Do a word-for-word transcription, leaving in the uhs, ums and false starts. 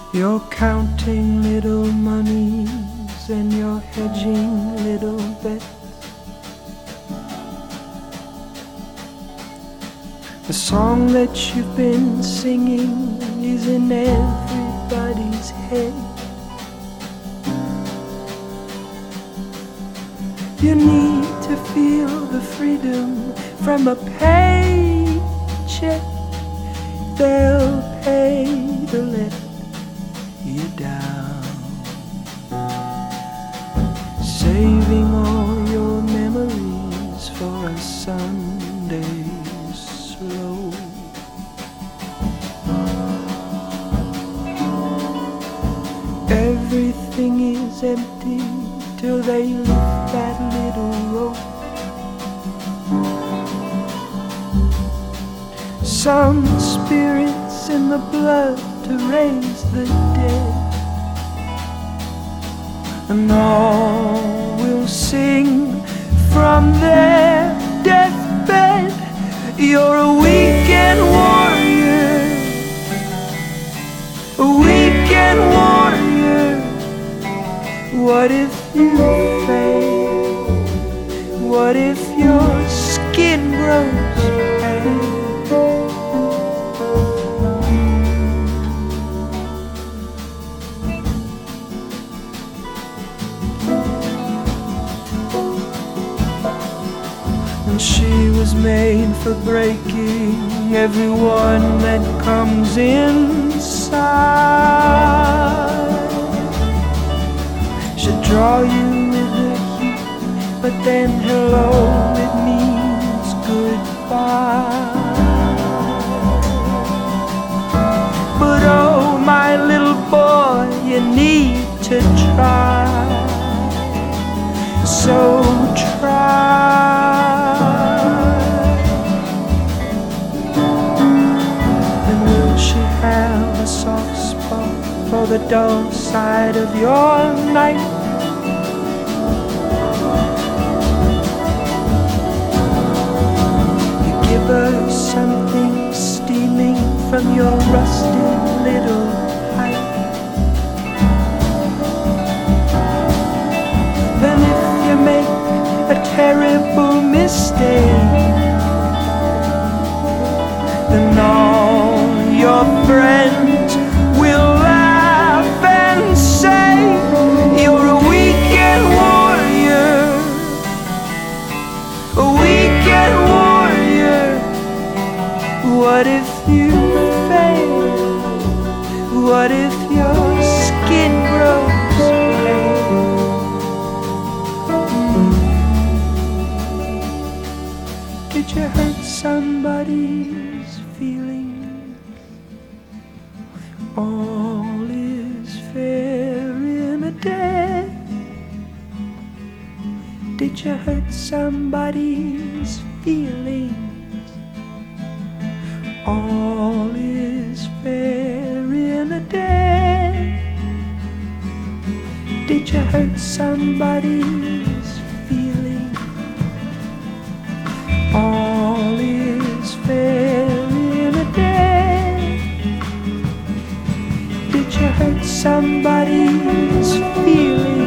You're counting little monies and you're hedging little bets. The song that you've been singing is in everybody's head. You need to feel the freedom from a paycheck. They'll pay to let you down, saving all your memories for a Sunday slow. Everything is empty till they lift that little rope. Some spirits in the blood to raise the dead, and all will sing from their deathbed. You're a weekend warrior, a weekend warrior. What if you fail? What if your skin grows pale? And she was made for breaking everyone that comes inside. She'll draw you with her heat, but then hello, it means goodbye. But oh, my little boy, you need to try. So try. And will she have a soft spot for the dull side of your night? You give her something steaming from your rusted little pipe. Then if you make a terrible mistake, then all your friends will laugh and say you're a weekend warrior, a weekend warrior. What if you fail? What if your skin grows pale? Did you hurt somebody's feelings? All is fair in a day. Did you hurt somebody's feelings? All is fair in a day. Did you hurt somebody's feelings? All is fair in a day. Did you hurt somebody's feelings?